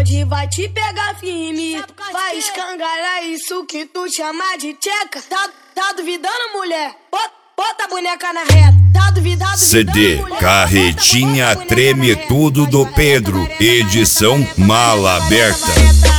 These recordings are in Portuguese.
bonde vai te pegar firme, vai escangalhar isso que tu chama de tcheca. Tá duvidando, mulher? Bota a boneca na reta. Tá duvidando, CD mulher? Carretinha Treme Tudo do Pedro, edição Mala Aberta.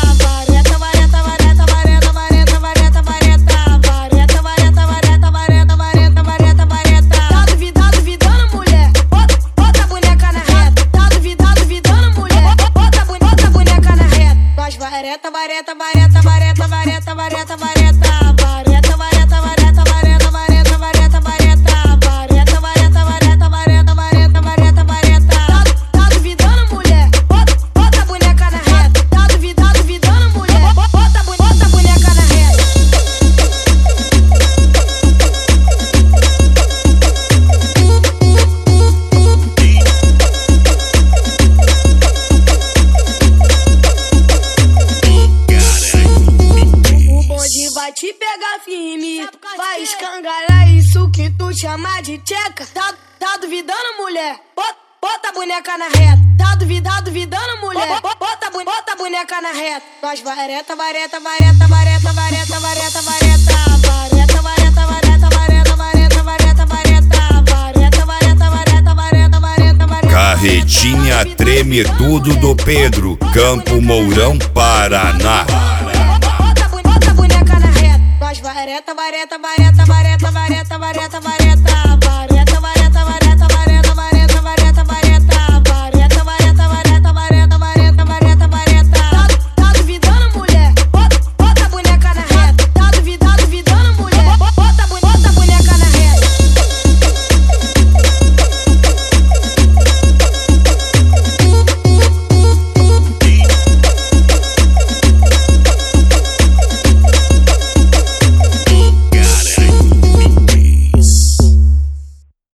Vareta, vareta, vareta, vareta, vareta, vareta, vareta, vareta, vareta, vareta, vareta, vareta, vareta, vareta, vareta, vareta, vareta, vareta, vareta, vareta. Tá duvidando, mulher? Bota a boneca na reta. Tá duvidando, mulher? Bota a boneca na reta. Vai te pegar firme, vai escangalhar isso que tu chama de tcheca. Tá duvidando, mulher? Bota a boneca na reta. Tá duvidando, mulher? Bota a boneca na reta. Nós vareta, vareta, vareta, vareta, vareta, vareta, vareta, vareta, vareta, vareta, vareta, vareta, vareta, vareta, vareta, vareta, vareta, vareta, vareta, vareta. Carretinha Treme Tudo do Pedro, Campo Mourão, Paraná. Vareta, vareta, vareta, vareta, vareta, vareta, vareta.